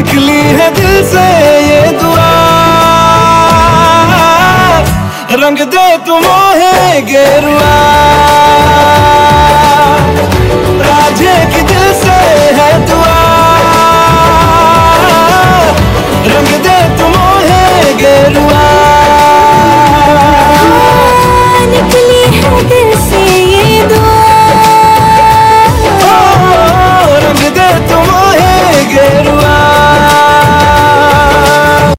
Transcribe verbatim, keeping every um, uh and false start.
निकली है दिल से ये दुआ, रंग दे तुम है गेरुआ, राधे की